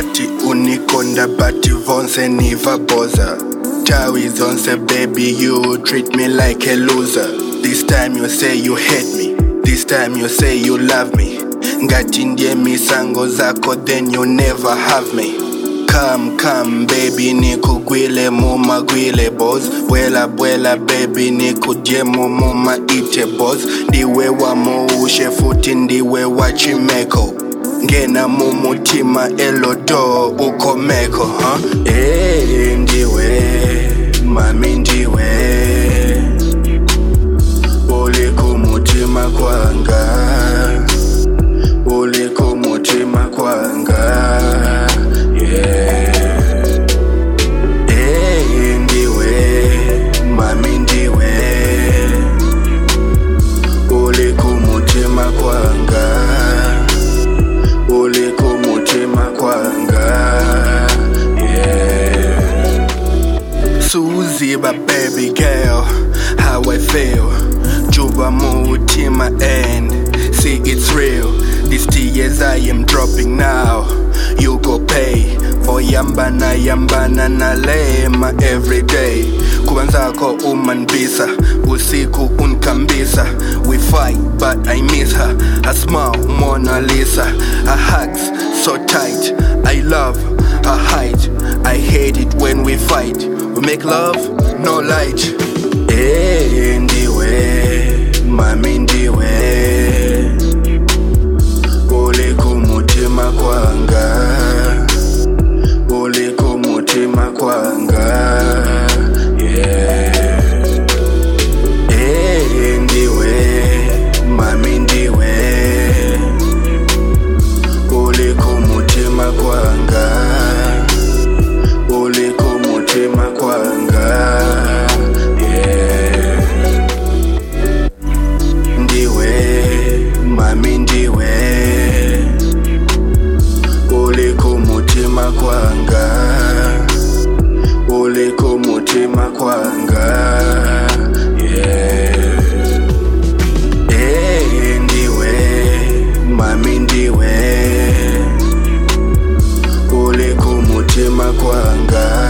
ati unikonda bati vonse niva boza. Tawi zonse baby you treat me like a loser. This time you say you hate me, this time you say you love me. Ngati ndiye misango zako then you never have me. Come baby nikugwile muma gwile boss. Bwela baby nikudye muma ite boss. Ndiwe wa moushe futi ndiwe wa chimeko. Ngena mumutima elodo ukomeko ndiwe mami ndiwe uli kumutima kwanga, uli kumutima kwanga, ndiwe mami ndiwe uli kumutima kwanga, uli kumutima kwanga, Susie, my baby girl, how I feel. Juba mutima and see it's real. These tears I am dropping now, you go pay for yambana na lema every day. Kubanzako umanbisa, usiku unkambisa. We fight but I miss her, a smile Mona Lisa. Her hugs so tight, I love her height. I hate it when we fight, we make love, no light. Ndiwe, mami ndiwe uli kumutima kwanga, uli kumutima kwanga, ndiwe, mami ndiwe uli kumutima kwanga, uli kumutima kwanga, ndiwe, mami ndiwe uli kumutima kwanga, uli kumutima kwanga, ndiwe, mami ndiwe uli kumutima kwanga.